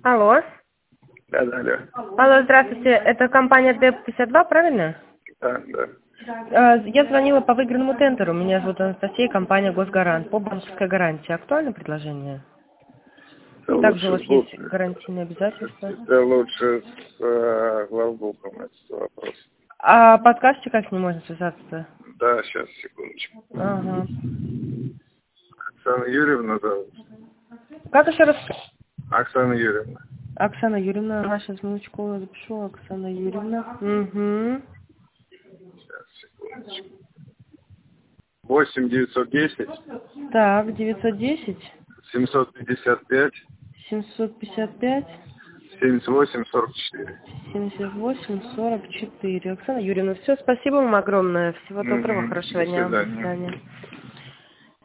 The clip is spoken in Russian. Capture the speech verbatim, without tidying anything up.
Алло. Да, да, да. Алло, здравствуйте. Это компания дэп пятьдесят два, правильно? Да, да. Э, Я звонила по выигранному тендеру. Меня зовут Анастасия, компания Госгарант. По банковской гарантии. Актуально предложение? Это Также у лучше вас с есть буквами. гарантийные обязательства. Это лучше с э, главбуком этот вопрос. А подскажете, как с ним можно связаться-то? Да, сейчас, секундочку. Ага. Оксана Юрьевна зовут. Как еще раз? Оксана Юрьевна. Оксана Юрьевна. Ага, сейчас минуточку запишу. Оксана Юрьевна. Угу. Сейчас, секундочку. восемь девятьсот десять Так, девятьсот десять, семьсот пятьдесят пять семьсот пятьдесят пять, семьдесят восемь сорок четыре. семьдесят восемь сорок четыре. Оксана Юрьевна, все, спасибо вам огромное. Всего доброго, Угу. хорошего До дня. До свидания. свидания.